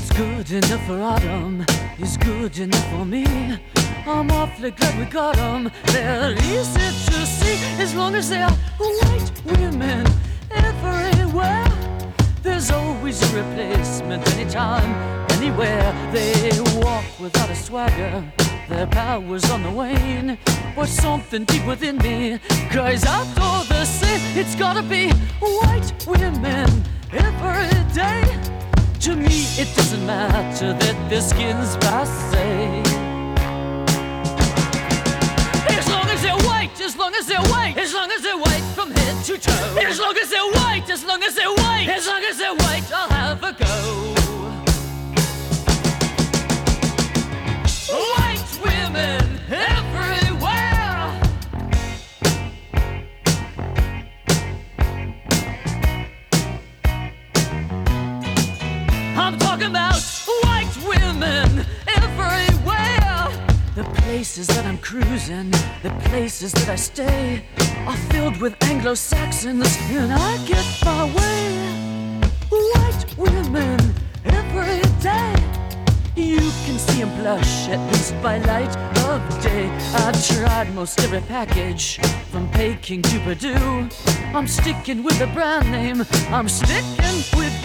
What's good enough for Autumn is good enough for me. I'm awfully glad we got them. They're easy to see as long as they're white women everywhere. There's always a replacement anytime, anywhere. They walk without a swagger, their power's on the wane. But something deep within me cries out all the same. It's gotta be white women every day. To me it doesn't matter that their skin's passé. As long as they're white, as long as they're white, as long as they're white from head to toe. As long as they're white, as long as they're white, as long as they're white, I'll have a go. White women everywhere. I'm talking about white women everywhere. The places that I'm cruising, the places that I stay, are filled with Anglo-Saxons, and I get my way. White women every day. You can see them blush, at least by light of day. I've tried most every package, from Peking to Purdue. I'm sticking with the brand name, I'm sticking with